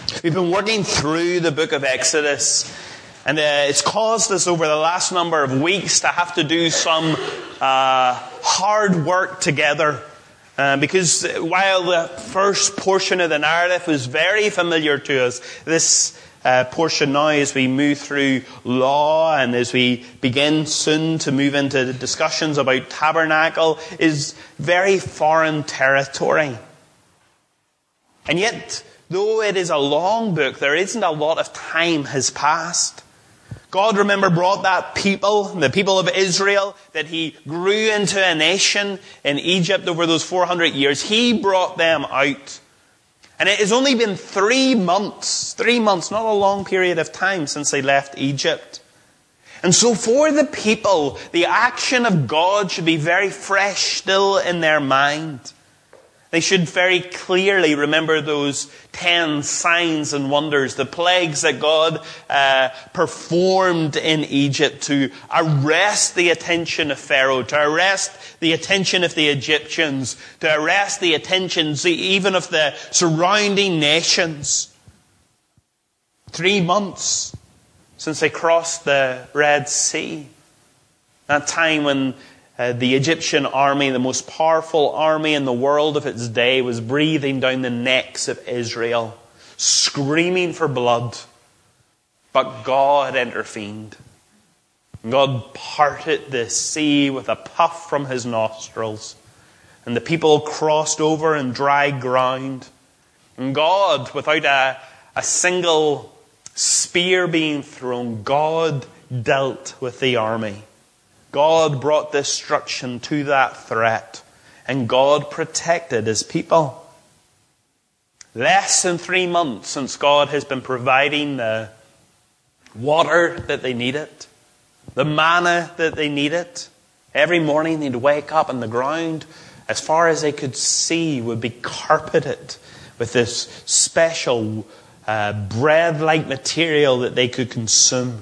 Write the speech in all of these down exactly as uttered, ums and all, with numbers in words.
We've been working through the book of Exodus, and uh, it's caused us over the last number of weeks to have to do some uh, hard work together. Uh, because while the first portion of the narrative was very familiar to us, this uh, portion now, as we move through law and as we begin soon to move into the discussions about tabernacle, is very foreign territory. And yet, though it is a long book, there isn't a lot of time has passed. God, remember, brought that people, the people of Israel, that He grew into a nation in Egypt over those four hundred years. He brought them out. And it has only been three months, three months, not a long period of time since they left Egypt. And so for the people, the action of God should be very fresh still in their mind. They should very clearly remember those ten signs and wonders, the plagues that God uh, performed in Egypt to arrest the attention of Pharaoh, to arrest the attention of the Egyptians, to arrest the attentions even of the surrounding nations. Three months since they crossed the Red Sea. That time when Uh, the Egyptian army, the most powerful army in the world of its day, was breathing down the necks of Israel, screaming for blood. But God intervened. God parted the sea with a puff from His nostrils. And the people crossed over in dry ground. And God, without a, a single spear being thrown, God dealt with the army. God brought destruction to that threat, and God protected His people. Less than three months since God has been providing the water that they needed, the manna that they needed. Every morning they'd wake up and the ground, as far as they could see, would be carpeted with this special uh, bread-like material that they could consume.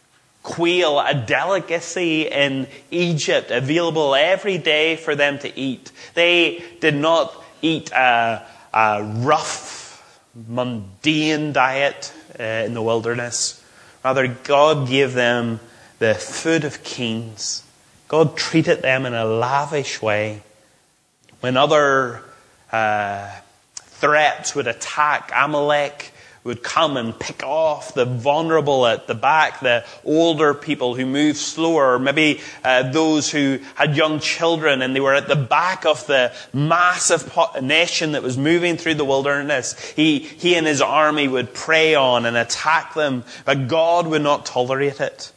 Quail, a delicacy in Egypt, available every day for them to eat. They did not eat a, a rough, mundane diet uh, in the wilderness. Rather, God gave them the food of kings. God treated them in a lavish way. When other uh, threats would attack, Amalek would come and pick off the vulnerable at the back, the older people who moved slower, or maybe uh, those who had young children and they were at the back of the massive nation that was moving through the wilderness. He, he and his army would prey on and attack them, but God would not tolerate it.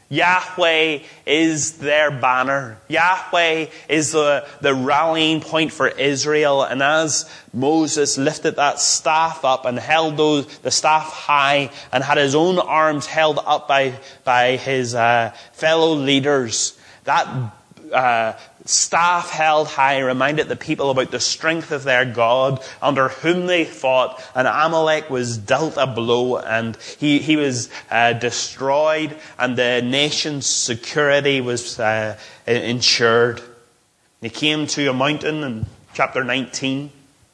Yahweh is their banner. Yahweh is the, the rallying point for Israel. And as Moses lifted that staff up and held those, the staff high and had his own arms held up by, by his uh, fellow leaders, that uh, staff held high reminded the people about the strength of their God under whom they fought. And Amalek was dealt a blow and he, he was uh, destroyed, and the nation's security was uh, ensured. They came to a mountain in chapter nineteen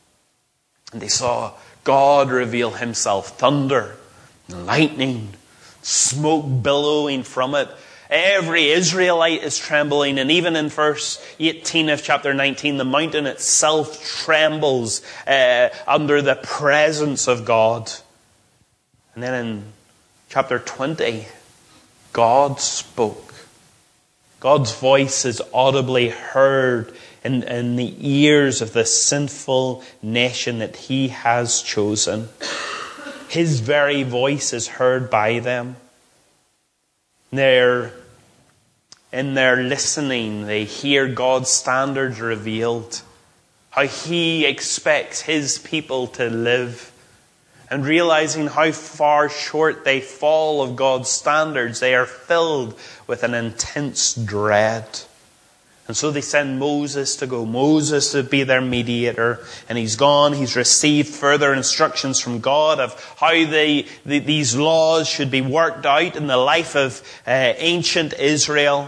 and they saw God reveal Himself, thunder, lightning, smoke billowing from it. Every Israelite is trembling, and even in verse eighteen of chapter nineteen, the mountain itself trembles uh, under the presence of God. And then in chapter twenty, God spoke. God's voice is audibly heard in, in the ears of the sinful nation that He has chosen. His very voice is heard by them. They're, in their listening, they hear God's standards revealed. How He expects His people to live. And realizing how far short they fall of God's standards, they are filled with an intense dread. And so they send Moses to go. Moses to be their mediator. And he's gone. He's received further instructions from God of how they, the, these laws should be worked out in the life of uh, ancient Israel.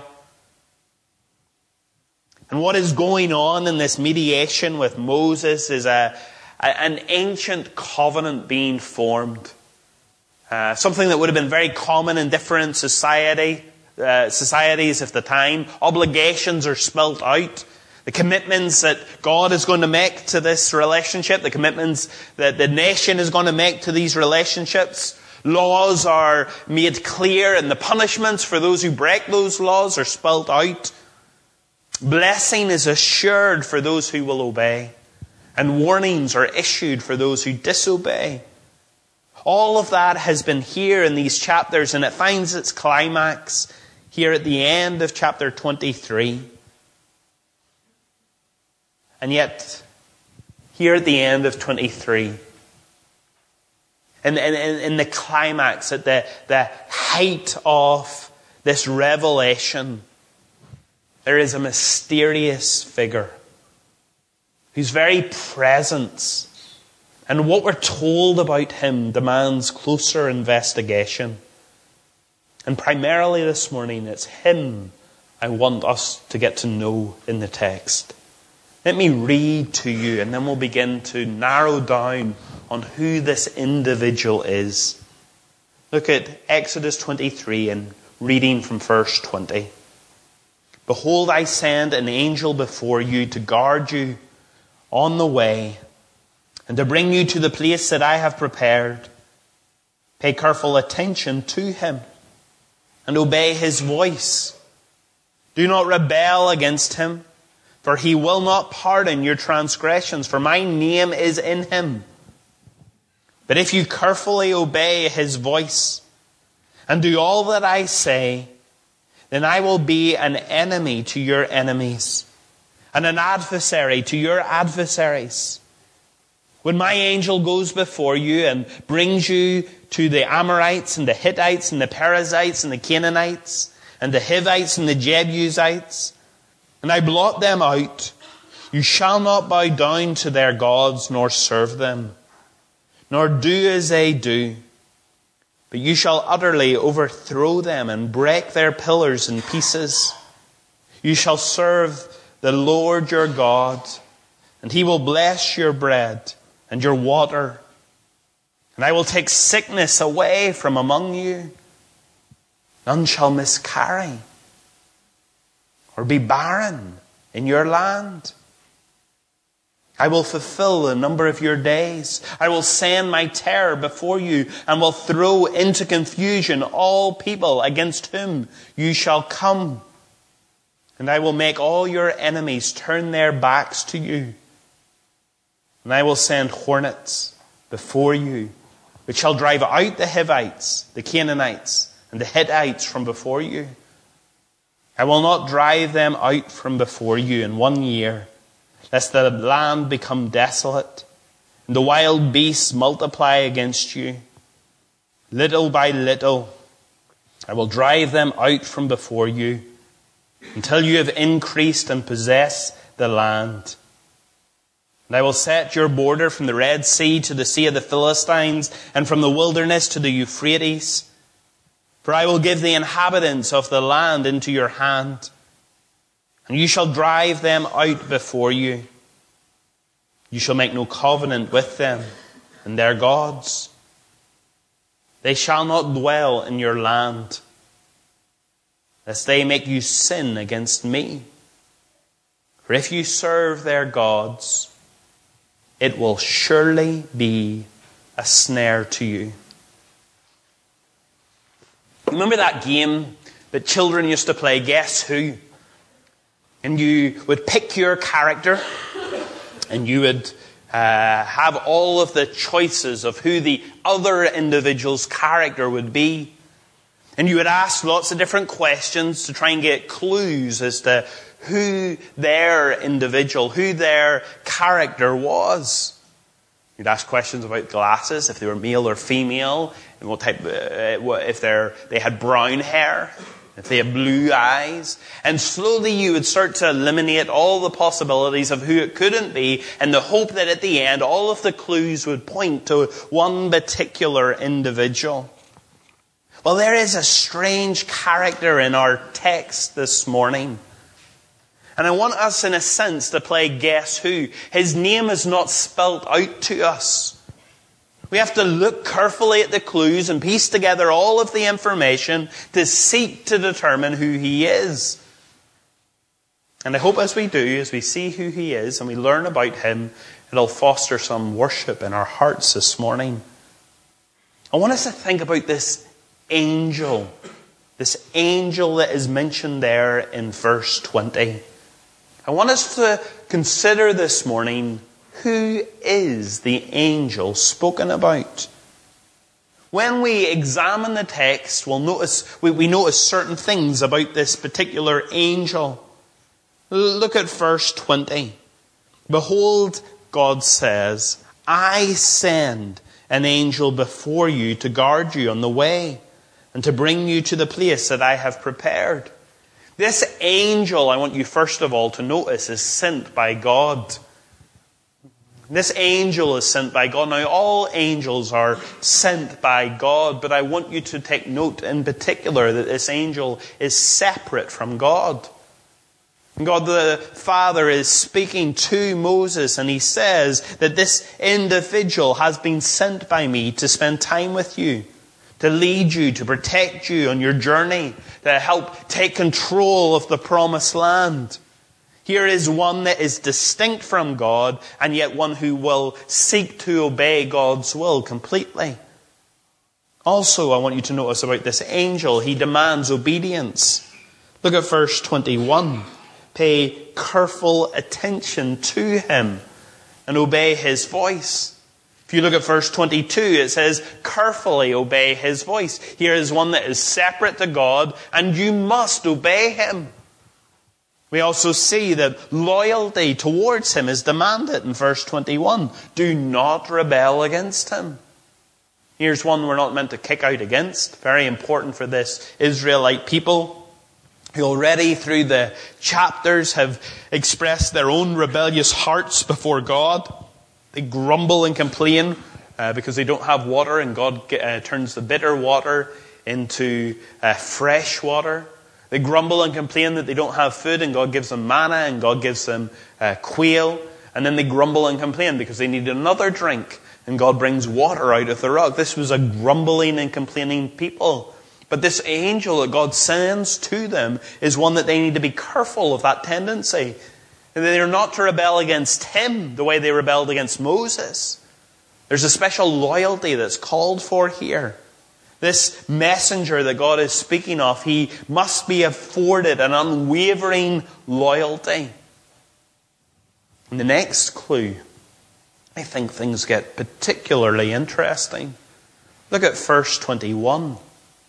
And what is going on in this mediation with Moses is a, an ancient covenant being formed. Uh, something that would have been very common in different society, uh, societies of the time. Obligations are spelt out. The commitments that God is going to make to this relationship, the commitments that the nation is going to make to these relationships. Laws are made clear, and the punishments for those who break those laws are spelt out. Blessing is assured for those who will obey, and warnings are issued for those who disobey. All of that has been here in these chapters, and it finds its climax here at the end of chapter twenty-three. And yet, here at the end of twenty-three, in, in, in the climax, at the, the height of this revelation, there is a mysterious figure whose very presence and what we're told about him demands closer investigation. And primarily this morning, it's him I want us to get to know in the text. Let me read to you, and then we'll begin to narrow down on who this individual is. Look at Exodus twenty-three and reading from verse twenty. Behold, I send an angel before you to guard you on the way and to bring you to the place that I have prepared. Pay careful attention to him and obey his voice. Do not rebel against him, for he will not pardon your transgressions, for my name is in him. But if you carefully obey his voice and do all that I say, then I will be an enemy to your enemies and an adversary to your adversaries. When my angel goes before you and brings you to the Amorites and the Hittites and the Perizzites and the Canaanites and the Hivites and the Jebusites, and I blot them out, you shall not bow down to their gods nor serve them, nor do as they do. But you shall utterly overthrow them and break their pillars in pieces. You shall serve the Lord your God, and he will bless your bread and your water. And I will take sickness away from among you. None shall miscarry or be barren in your land. I will fulfill the number of your days. I will send my terror before you and will throw into confusion all people against whom you shall come. And I will make all your enemies turn their backs to you. And I will send hornets before you, which shall drive out the Hivites, the Canaanites, and the Hittites from before you. I will not drive them out from before you in one year, lest the land become desolate, and the wild beasts multiply against you. Little by little, I will drive them out from before you, until you have increased and possess the land. And I will set your border from the Red Sea to the Sea of the Philistines, and from the wilderness to the Euphrates. For I will give the inhabitants of the land into your hand, and you shall drive them out before you. You shall make no covenant with them and their gods. They shall not dwell in your land, lest they make you sin against me. For if you serve their gods, it will surely be a snare to you. Remember that game that children used to play, Guess Who? And you would pick your character, and you would uh, have all of the choices of who the other individual's character would be. And you would ask lots of different questions to try and get clues as to who their individual, who their character was. You'd ask questions about glasses, if they were male or female, and what type, uh, if they're, they had brown hair, if they had blue eyes. And slowly you would start to eliminate all the possibilities of who it couldn't be, in the hope that at the end all of the clues would point to one particular individual. Well, there is a strange character in our text this morning. And I want us, in a sense, to play guess who. His name is not spelt out to us. We have to look carefully at the clues and piece together all of the information to seek to determine who he is. And I hope as we do, as we see who he is and we learn about him, it'll foster some worship in our hearts this morning. I want us to think about this angel. This angel that is mentioned there in verse twenty. I want us to consider this morning, who is the angel spoken about? When we examine the text, we'll notice, we, we notice certain things about this particular angel. Look at verse twenty. Behold, God says, I send an angel before you to guard you on the way and to bring you to the place that I have prepared. This angel, I want you first of all to notice, is sent by God. This angel is sent by God. Now, all angels are sent by God, but I want you to take note in particular that this angel is separate from God. God the Father is speaking to Moses, and he says that this individual has been sent by me to spend time with you, to lead you, to protect you on your journey, to help take control of the promised land. Here is one that is distinct from God, and yet one who will seek to obey God's will completely. Also, I want you to notice about this angel, he demands obedience. Look at verse twenty-one. Pay careful attention to him and obey his voice. If you look at verse twenty-two, it says, carefully obey his voice. Here is one that is separate to God, and you must obey him. We also see that loyalty towards him is demanded in verse twenty-one. Do not rebel against him. Here's one we're not meant to kick out against. Very important for this Israelite people, who already through the chapters have expressed their own rebellious hearts before God. They grumble and complain uh, because they don't have water, and God uh, turns the bitter water into uh, fresh water. They grumble and complain that they don't have food, and God gives them manna, and God gives them uh, quail. And then they grumble and complain because they need another drink, and God brings water out of the rock. This was a grumbling and complaining people. But this angel that God sends to them is one that they need to be careful of that tendency. And they are not to rebel against him the way they rebelled against Moses. There's a special loyalty that's called for here. This messenger that God is speaking of, he must be afforded an unwavering loyalty. In the next clue, I think things get particularly interesting. Look at verse twenty-one.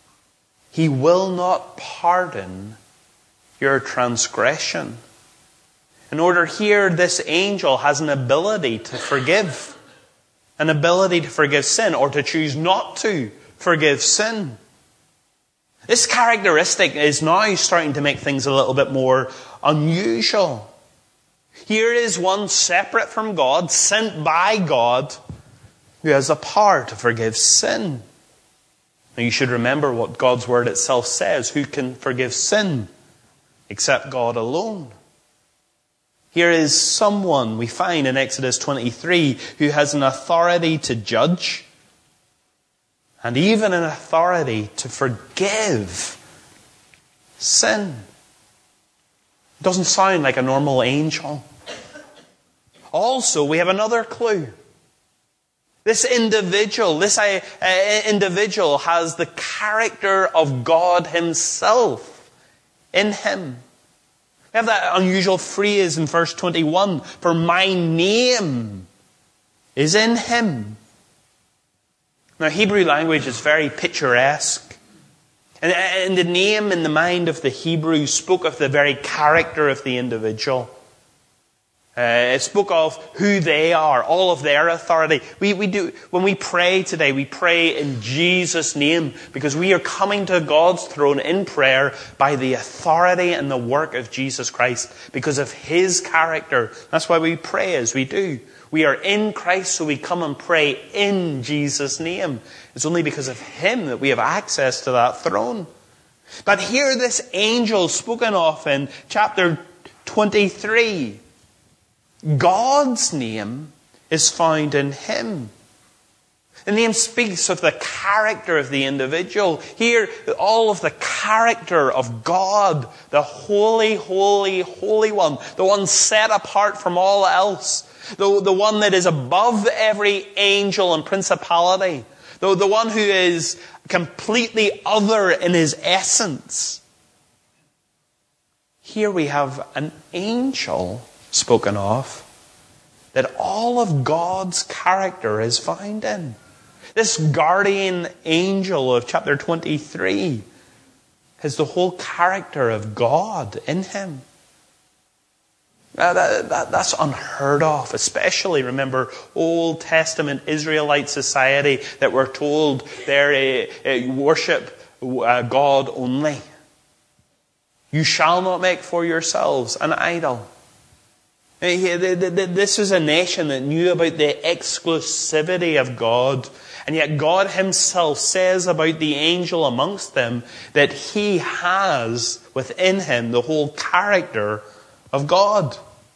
He will not pardon your transgression. In order here, this angel has an ability to forgive. An ability to forgive sin, or to choose not to forgive sin. This characteristic is now starting to make things a little bit more unusual. Here is one separate from God, sent by God, who has the power to forgive sin. Now you should remember what God's word itself says. Who can forgive sin except God alone? Here is someone we find in Exodus twenty-three who has an authority to judge and even an authority to forgive sin. It doesn't sound like a normal angel. Also, we have another clue. This individual, this uh, individual has the character of God himself in him. We have that unusual phrase in verse twenty-one, for my name is in him. Now, Hebrew language is very picturesque. And, and the name in the mind of the Hebrew spoke of the very character of the individual. Uh, it spoke of who they are, all of their authority. We, we do, when we pray today, we pray in Jesus' name because we are coming to God's throne in prayer by the authority and the work of Jesus Christ because of his character. That's why we pray as we do. We are in Christ, so we come and pray in Jesus' name. It's only because of him that we have access to that throne. But here this angel spoken of in chapter twenty-three, God's name is found in him. The name speaks of the character of the individual. Here, all of the character of God, the holy, holy, holy one, the one set apart from all else, the, the one that is above every angel and principality, the, the one who is completely other in his essence. Here we have an angel spoken of that all of God's character is found in. This guardian angel of chapter twenty-three has the whole character of God in him. Now that, that, that's unheard of, especially, remember, Old Testament Israelite society that were told they uh, uh, worship uh, God only. You shall not make for yourselves an idol. This is a nation that knew about the exclusivity of God. And yet God himself says about the angel amongst them that he has within him the whole character of God.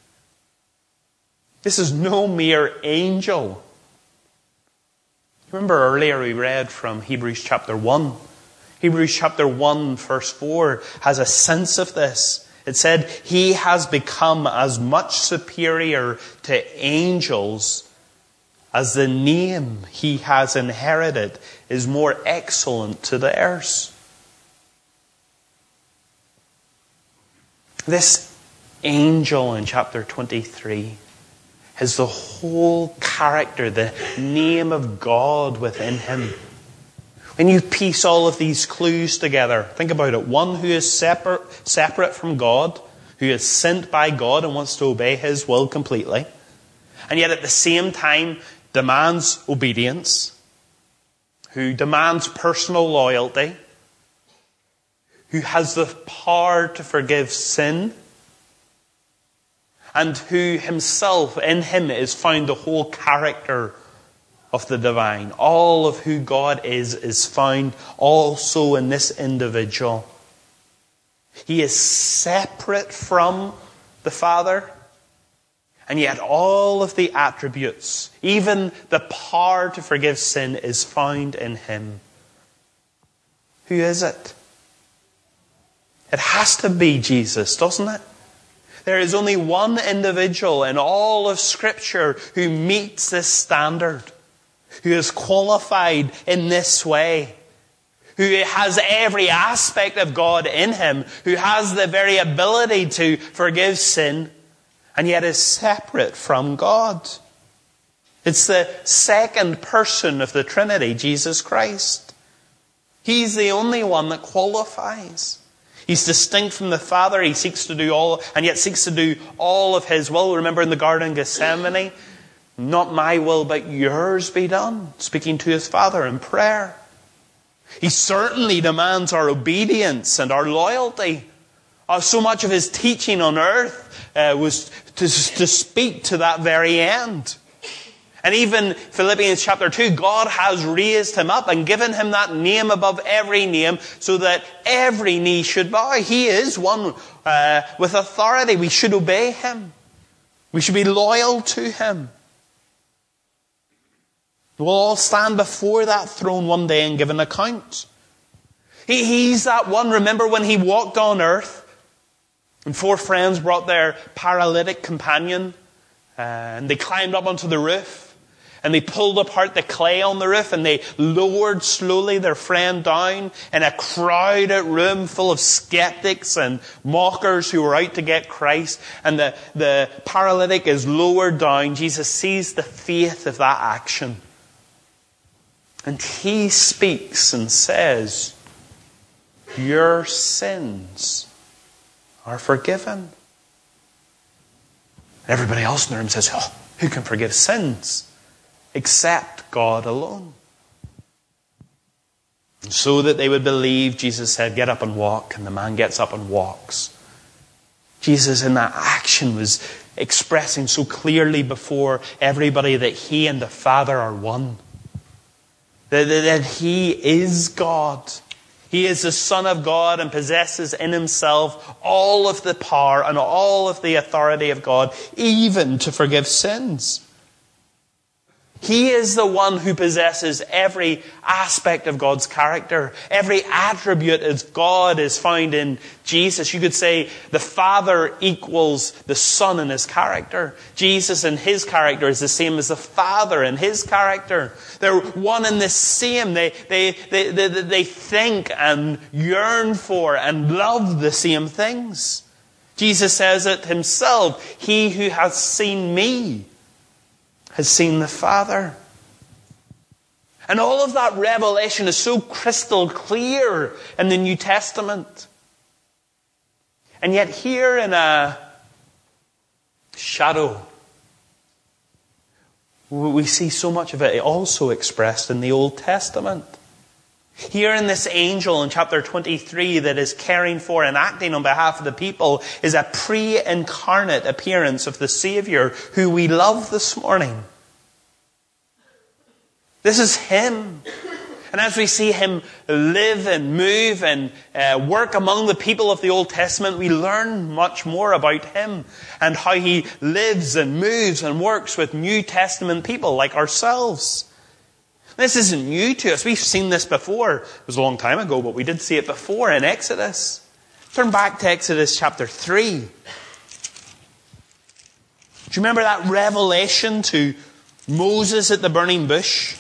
This is no mere angel. Remember earlier we read from Hebrews chapter one. Hebrews chapter one verse four has a sense of this. It said, he has become as much superior to angels as the name he has inherited is more excellent to theirs. This angel in chapter twenty-three has the whole character, the name of God within him. When you piece all of these clues together, think about it. One who is separate, separate from God, who is sent by God and wants to obey his will completely, and yet at the same time demands obedience, who demands personal loyalty, who has the power to forgive sin, and who himself, in him, is found the whole character of the divine. All of who God is, is found also in this individual. He is separate from the Father, and yet all of the attributes, even the power to forgive sin, is found in him. Who is it? It has to be Jesus, doesn't it? There is only one individual in all of Scripture who meets this standard, who is qualified in this way, who has every aspect of God in him, who has the very ability to forgive sin, and yet is separate from God. It's the second person of the Trinity, Jesus Christ. He's the only one that qualifies. He's distinct from the Father. He seeks to do all, and yet seeks to do all of his will. Remember in the Garden of Gethsemane, not my will, but yours be done. Speaking to his Father in prayer. He certainly demands our obedience and our loyalty. Uh, so much of his teaching on earth uh, was to, to speak to that very end. And even Philippians chapter two, God has raised him up and given him that name above every name so that every knee should bow. He is one uh, with authority. We should obey him. We should be loyal to him. We'll all stand before that throne one day and give an account. He, he's that one. Remember when he walked on earth and four friends brought their paralytic companion uh, and they climbed up onto the roof. And they pulled apart the clay on the roof and they lowered slowly their friend down in a crowded room full of skeptics and mockers who were out to get Christ. And the, the paralytic is lowered down. Jesus sees the faith of that action. And he speaks and says, your sins are forgiven. Everybody else in the room says, oh, who can forgive sins? Except God alone. And so that they would believe, Jesus said, get up and walk. And the man gets up and walks. Jesus in that action was expressing so clearly before everybody that he and the Father are one. That, that, that he is God. He is the Son of God and possesses in himself all of the power and all of the authority of God, even to forgive sins. He is the one who possesses every aspect of God's character. Every attribute of God is found in Jesus. You could say the Father equals the Son in his character. Jesus in his character is the same as the Father in his character. They're one and the same. They, they, they, they, they think and yearn for and love the same things. Jesus says it himself. He who has seen me has seen the Father. And all of that revelation is so crystal clear in the New Testament. And yet here in a shadow, we see so much of it also expressed in the Old Testament. Here in this angel in chapter twenty-three that is caring for and acting on behalf of the people is a pre-incarnate appearance of the Savior who we love this morning. This is him. And as we see him live and move and uh, work among the people of the Old Testament, we learn much more about him and how he lives and moves and works with New Testament people like ourselves. This isn't new to us. We've seen this before. It was a long time ago, but we did see it before in Exodus. Turn back to Exodus chapter three. Do you remember that revelation to Moses at the burning bush?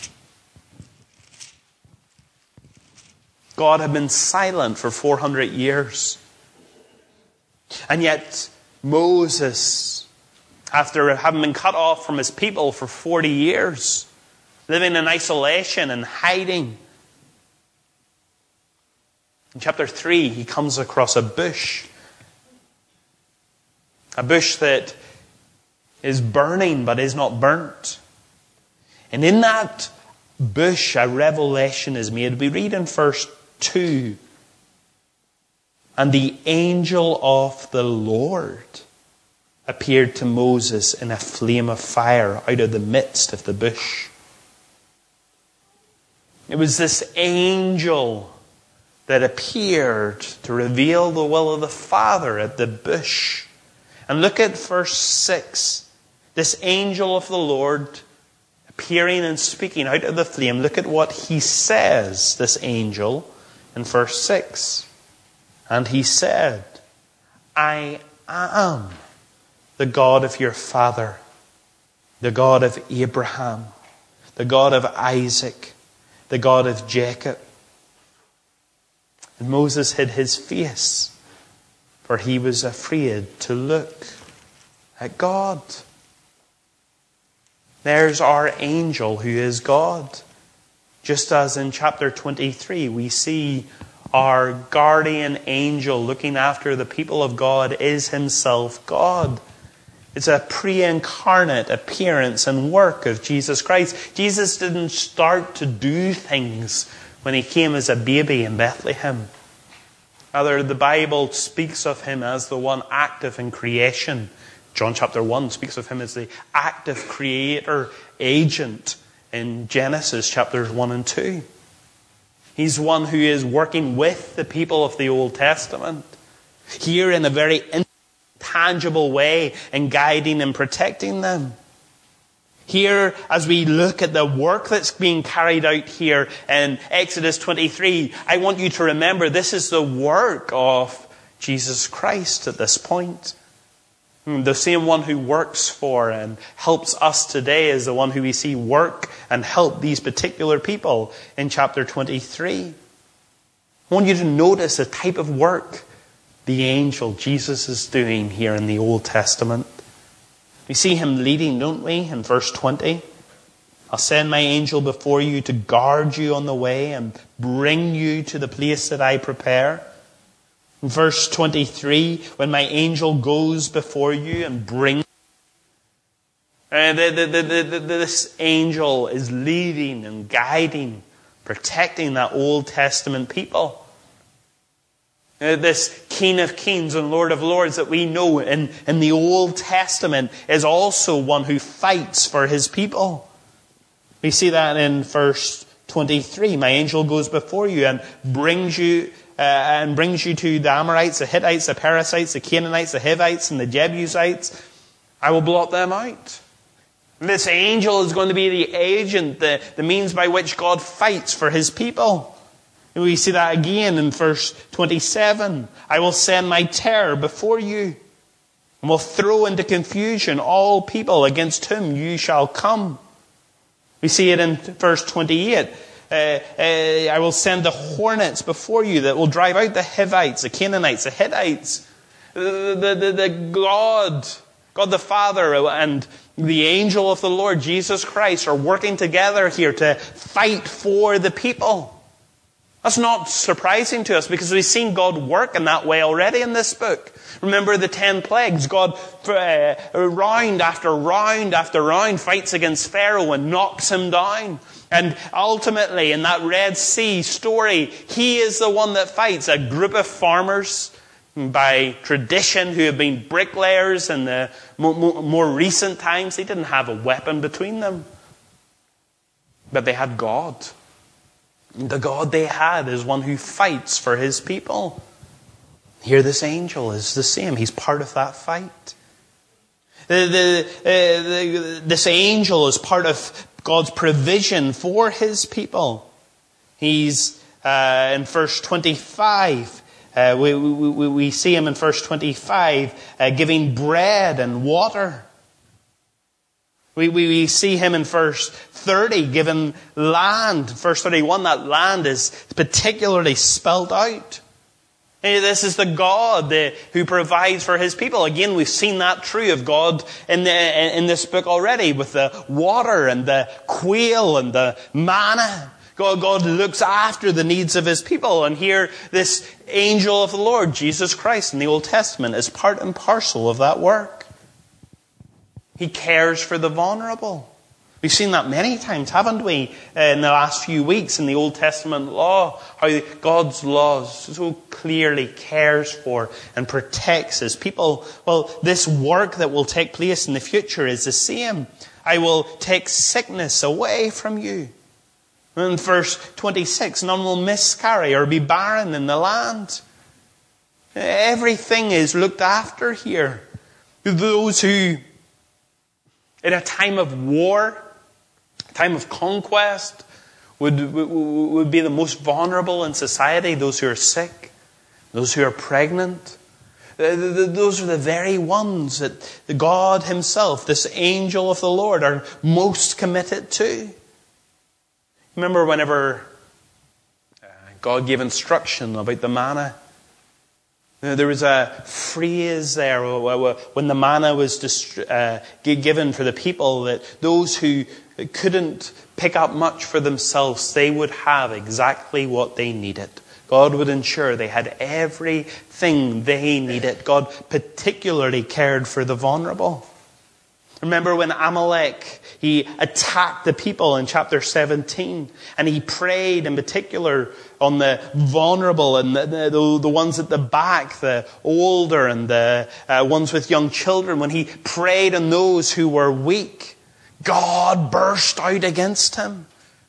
God had been silent for four hundred years. And yet Moses, after having been cut off from his people for forty years, living in isolation and hiding, in chapter three he comes across a bush. A bush that is burning but is not burnt. And in that bush a revelation is made. We read in verse two. And the angel of the Lord appeared to Moses in a flame of fire out of the midst of the bush. It was this angel that appeared to reveal the will of the Father at the bush. And look at verse six. This angel of the Lord appearing and speaking out of the flame. Look at what he says, this angel, in verse six. And he said, I am the God of your father, the God of Abraham, the God of Isaac, the God of Jacob. And Moses hid his face, for he was afraid to look at God. There's our angel who is God. Just as in chapter twenty-three we see our guardian angel looking after the people of God is himself God. It's a pre-incarnate appearance and work of Jesus Christ. Jesus didn't start to do things when he came as a baby in Bethlehem. Rather, the Bible speaks of him as the one active in creation. John chapter one speaks of him as the active creator agent in Genesis chapters one and two. He's one who is working with the people of the Old Testament, here in a very intangible way, and guiding and protecting them. Here, as we look at the work that's being carried out here in Exodus twenty-three, I want you to remember this is the work of Jesus Christ at this point. The same one who works for and helps us today is the one who we see work and help these particular people in chapter twenty-three. I want you to notice the type of work the angel Jesus is doing here in the Old Testament. We see him leading, don't we, in verse twenty? I'll send my angel before you to guard you on the way and bring you to the place that I prepare. In verse twenty-three, when my angel goes before you and brings, uh, the, the, the, the, this angel is leading and guiding, protecting that Old Testament people. Uh, this King of Kings and Lord of Lords that we know in, in the Old Testament is also one who fights for his people. We see that in verse twenty-three, my angel goes before you and brings you uh, and brings you to the Amorites, the Hittites, the Perizzites, the Canaanites, the Hivites, and the Jebusites. I will blot them out. This angel is going to be the agent, the, the means by which God fights for his people. And we see that again in verse twenty-seven. I will send my terror before you, and will throw into confusion all people against whom you shall come. We see it in verse twenty-eight. Uh, uh, I will send the hornets before you that will drive out the Hivites, the Canaanites, the Hittites. The, the, the, the God, God the Father and the angel of the Lord, Jesus Christ, are working together here to fight for the people. That's not surprising to us because we've seen God work in that way already in this book. Remember the ten plagues. God, uh, round after round after round, fights against Pharaoh and knocks him down. And ultimately, in that Red Sea story, he is the one that fights. A group of farmers, by tradition, who have been bricklayers in the more recent times, they didn't have a weapon between them. But they had God. The God they had is one who fights for his people. Here this angel is the same. He's part of that fight. The, the, uh, the, this angel is part of God's provision for his people. He's uh, in verse twenty-five. Uh, we, we, we see him in verse twenty-five uh, giving bread and water. We, we, we see him in verse thirty given land. Verse thirty-one, that land is particularly spelt out. This is the God the, who provides for his people. Again, we've seen that true of God in, the, in this book already with the water and the quail and the manna. God, God looks after the needs of his people. And here, this angel of the Lord, Jesus Christ in the Old Testament, is part and parcel of that work. He cares for the vulnerable. We've seen that many times, haven't we, in the last few weeks in the Old Testament law, how God's laws so clearly cares for and protects his people. Well, this work that will take place in the future is the same. I will take sickness away from you. In verse twenty-six, none will miscarry or be barren in the land. Everything is looked after here. Those who, in a time of war, time of conquest, would, would, would be the most vulnerable in society. Those who are sick, those who are pregnant. Those are the very ones that the God himself, this angel of the Lord, are most committed to. Remember whenever God gave instruction about the manna? There was a phrase there when the manna was distri- uh, given for the people that those who couldn't pick up much for themselves, they would have exactly what they needed. God would ensure they had everything they needed. God particularly cared for the vulnerable. Remember when Amalek, he attacked the people in chapter seventeen, and he prayed in particular on the vulnerable and the, the, the ones at the back, the older and the uh, ones with young children. When he prayed on those who were weak, God burst out against him.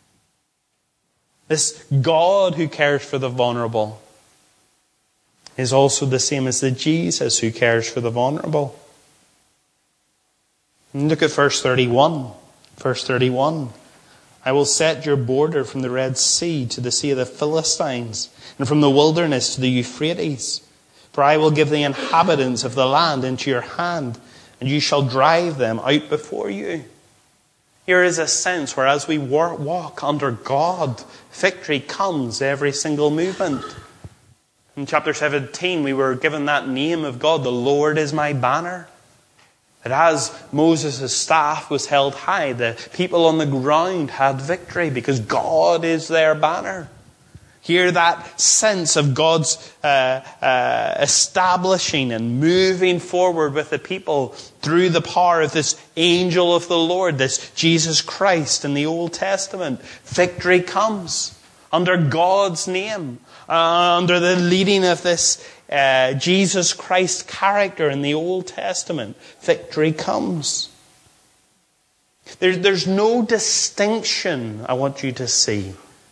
This God who cares for the vulnerable is also the same as the Jesus who cares for the vulnerable. Look at verse thirty-one. Verse thirty-one. I will set your border from the Red Sea to the Sea of the Philistines, and from the wilderness to the Euphrates. For I will give the inhabitants of the land into your hand, and you shall drive them out before you. Here is a sense where as we walk under God, victory comes every single movement. In chapter seventeen, we were given that name of God, the Lord is my banner. That as Moses' staff was held high, the people on the ground had victory because God is their banner. Hear that sense of God's uh, uh, establishing and moving forward with the people through the power of this angel of the Lord, this Jesus Christ in the Old Testament. Victory comes under God's name, uh, under the leading of this Uh, Jesus Christ character in the Old Testament. Victory comes. There, there's no distinction, I want you to see,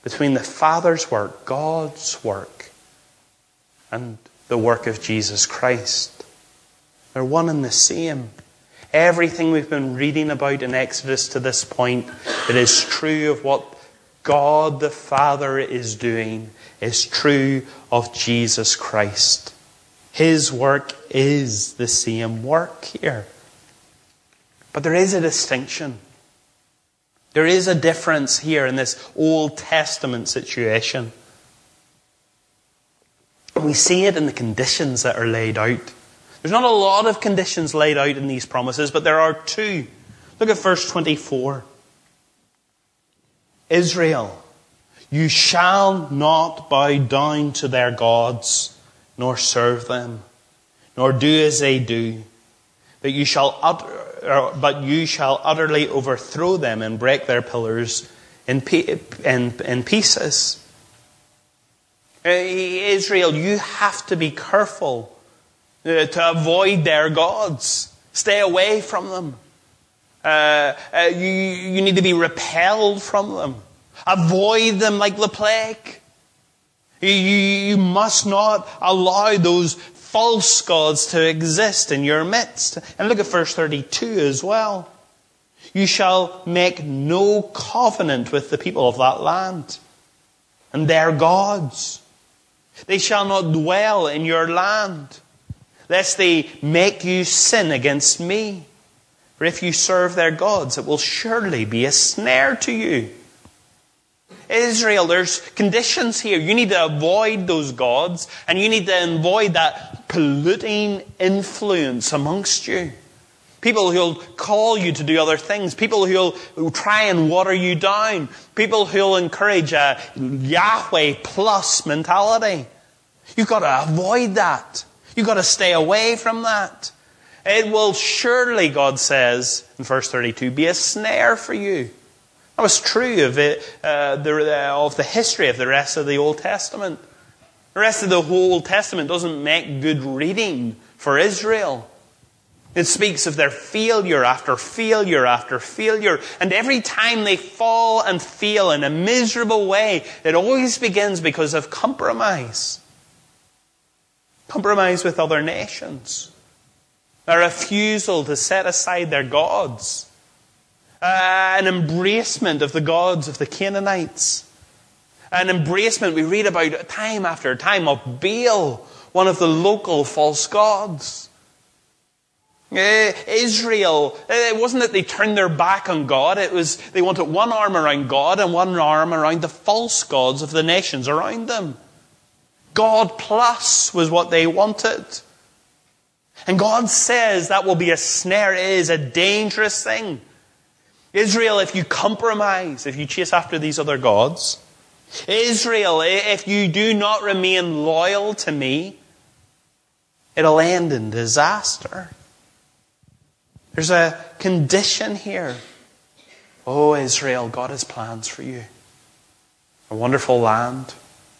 between the Father's work, God's work, and the work of Jesus Christ. They're one and the same. Everything we've been reading about in Exodus to this point that is true of what God the Father is doing is true of Jesus Christ. His work is the same work here. But there is a distinction. There is a difference here in this Old Testament situation. We see it in the conditions that are laid out. There's not a lot of conditions laid out in these promises, but there are two. Look at verse twenty-four. Israel, you shall not bow down to their gods, nor serve them, nor do as they do, but you shall utter, but you shall utterly overthrow them and break their pillars in, in, in pieces. Israel, you have to be careful to avoid their gods. Stay away from them. Uh, uh, you, you need to be repelled from them. Avoid them like the plague. You, you, you must not allow those false gods to exist in your midst. And look at verse thirty-two as well. You shall make no covenant with the people of that land and their gods. They shall not dwell in your land, lest they make you sin against me. For if you serve their gods, it will surely be a snare to you. Israel, there's conditions here. You need to avoid those gods, and you need to avoid that polluting influence amongst you. People who'll call you to do other things. People who'll try and water you down. People who'll encourage a Yahweh plus mentality. You've got to avoid that. You've got to stay away from that. It will surely, God says in verse thirty-two, be a snare for you. That was true of it, uh, the, uh, of the history of the rest of the Old Testament. The rest of the whole Old Testament doesn't make good reading for Israel. It speaks of their failure after failure after failure. And every time they fall and fail in a miserable way, it always begins because of compromise. Compromise with other nations. A refusal to set aside their gods. Uh, an embracement of the gods of the Canaanites. An embracement we read about time after time of Baal, one of the local false gods. Uh, Israel, it wasn't that they turned their back on God. It was they wanted one arm around God and one arm around the false gods of the nations around them. God plus was what they wanted. And God says that will be a snare. It is a dangerous thing. Israel, if you compromise, if you chase after these other gods, Israel, if you do not remain loyal to me, it'll end in disaster. There's a condition here. Oh, Israel, God has plans for you. A wonderful land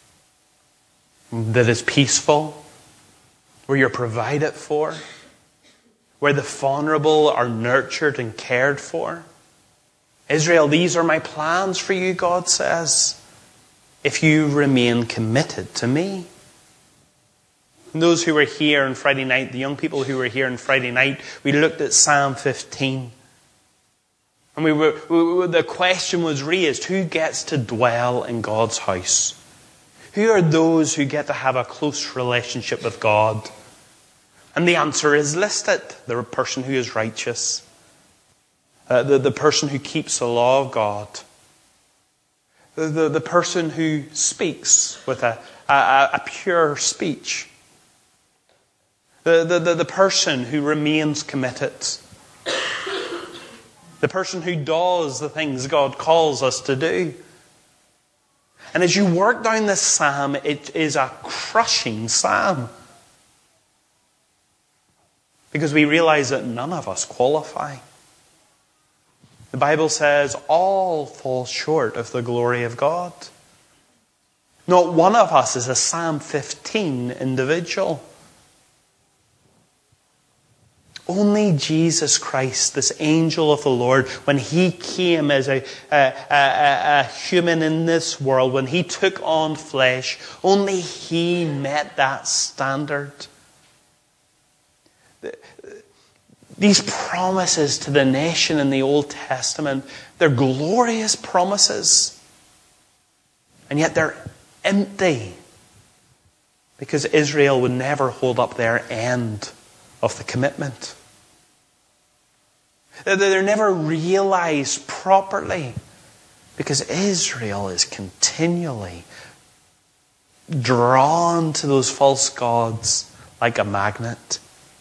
that is peaceful, where you're provided for, where the vulnerable are nurtured and cared for. Israel, these are my plans for you, God says, if you remain committed to me. And those who were here on Friday night, the young people who were here on Friday night, we looked at Psalm fifteen. And we were, we, the question was raised, who gets to dwell in God's house? Who are those who get to have a close relationship with God? And the answer is listed. The person who is righteous. Uh, the, the person who keeps the law of God. The, the, the person who speaks with a, a, a pure speech. The, the, the, the person who remains committed. The person who does the things God calls us to do. And as you work down this psalm, it is a crushing psalm. Because we realize that none of us qualify. The Bible says all fall short of the glory of God. Not one of us is a Psalm fifteen individual. Only Jesus Christ, this angel of the Lord, when he came as a, a, a, a human in this world, when he took on flesh, only he met that standard. These promises to the nation in the Old Testament, they're glorious promises. And yet they're empty. Because Israel would never hold up their end of the commitment. They're never realized properly. Because Israel is continually drawn to those false gods like a magnet.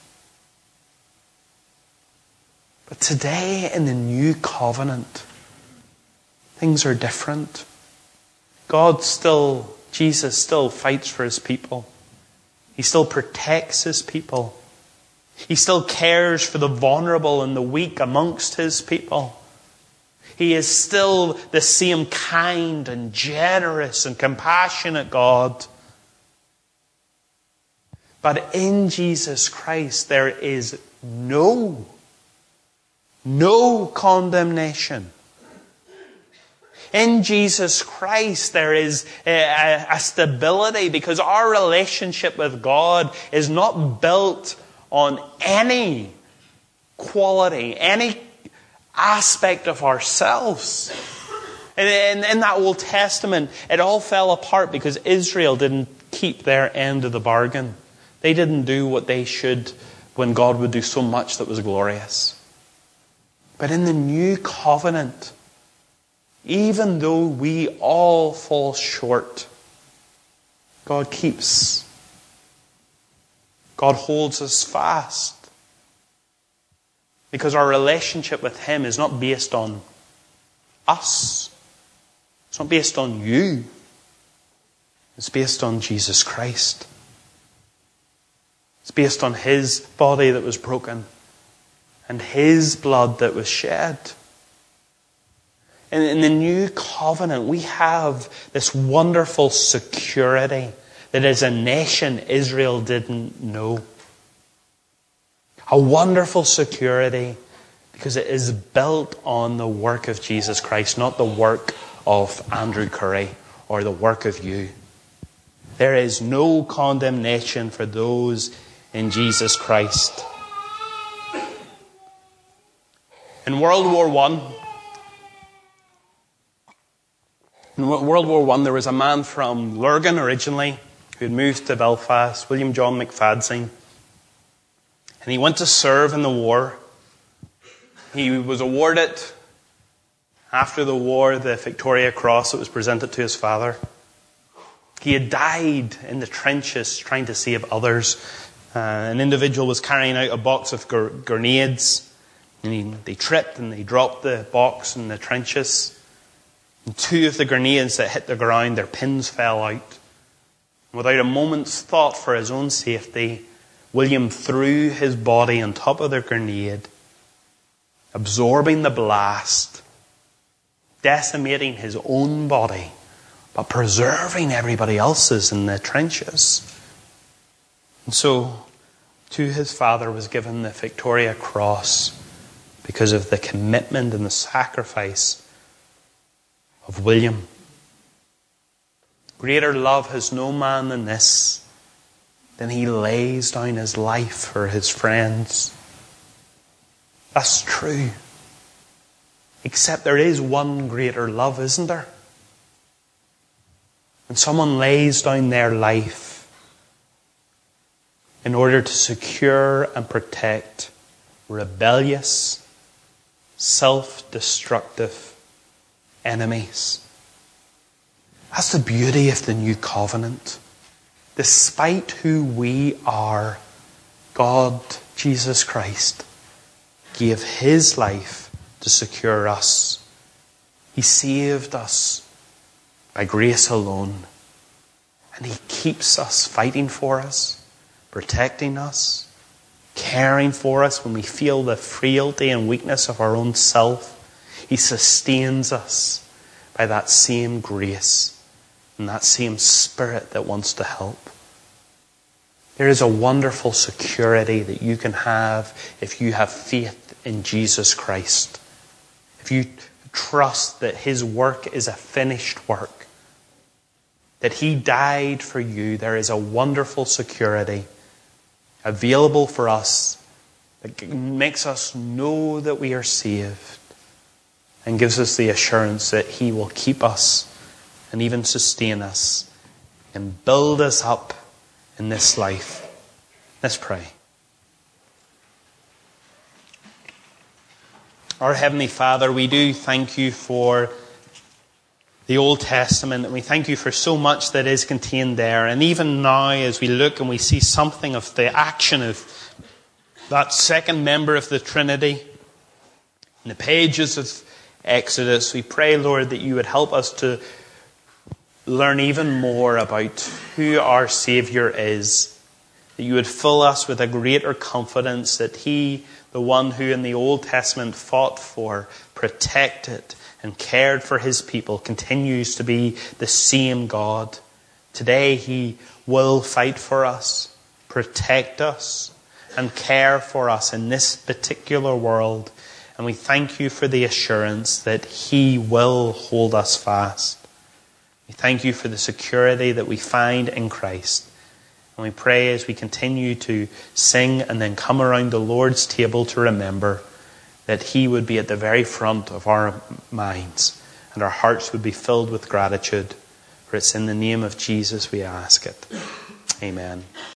But today in the new covenant, things are different. God still, Jesus still fights for his people. He still protects his people. He still cares for the vulnerable and the weak amongst his people. He is still the same kind and generous and compassionate God. But in Jesus Christ there is no, no condemnation. In Jesus Christ there is a, a stability because our relationship with God is not built on any quality, any aspect of ourselves. And in, in that Old Testament, it all fell apart because Israel didn't keep their end of the bargain. They didn't do what they should when God would do so much that was glorious. But in the new covenant, even though we all fall short, God keeps. God holds us fast. Because our relationship with him is not based on us. It's not based on you. It's based on Jesus Christ. It's based on his body that was broken and his blood that was shed. And in the new covenant, we have this wonderful security that as a nation Israel didn't know. A wonderful security because it is built on the work of Jesus Christ, not the work of Andrew Curry or the work of you. There is no condemnation for those in Jesus Christ. In World War One, in World War One, there was a man from Lurgan originally who had moved to Belfast, William John McFadzean. And he went to serve in the war. He was awarded, after the war, the Victoria Cross that was presented to his father. He had died in the trenches trying to save others. Uh, an individual was carrying out a box of gr- grenades. And he, they tripped and they dropped the box in the trenches. And two of the grenades that hit the ground, their pins fell out. Without a moment's thought for his own safety, William threw his body on top of the grenade, absorbing the blast, decimating his own body, but preserving everybody else's in the trenches. And so, to his father was given the Victoria Cross because of the commitment and the sacrifice of William. Greater love has no man than this, than he lays down his life for his friends. That's true. Except there is one greater love, isn't there? When someone lays down their life in order to secure and protect rebellious, self-destructive enemies. That's the beauty of the new covenant. Despite who we are, God, Jesus Christ, gave his life to secure us. He saved us by grace alone. And he keeps us fighting for us, protecting us, caring for us when we feel the frailty and weakness of our own self. He sustains us by that same grace and that same Spirit that wants to help. There is a wonderful security that you can have if you have faith in Jesus Christ. If you trust that His work is a finished work, that He died for you, there is a wonderful security available for us that makes us know that we are saved and gives us the assurance that He will keep us and even sustain us and build us up in this life. Let's pray. Our Heavenly Father, we do thank You for the Old Testament, and we thank You for so much that is contained there. And even now, as we look and we see something of the action of that second member of the Trinity in the pages of Exodus, we pray, Lord, that You would help us to learn even more about who our Saviour is. That You would fill us with a greater confidence that He, the one who in the Old Testament fought for, protected, and cared for His people, continues to be the same God. Today He will fight for us, protect us, and care for us in this particular world. And we thank You for the assurance that He will hold us fast. We thank You for the security that we find in Christ. And we pray as we continue to sing and then come around the Lord's table to remember that He would be at the very front of our minds and our hearts would be filled with gratitude. For it's in the name of Jesus we ask it. Amen.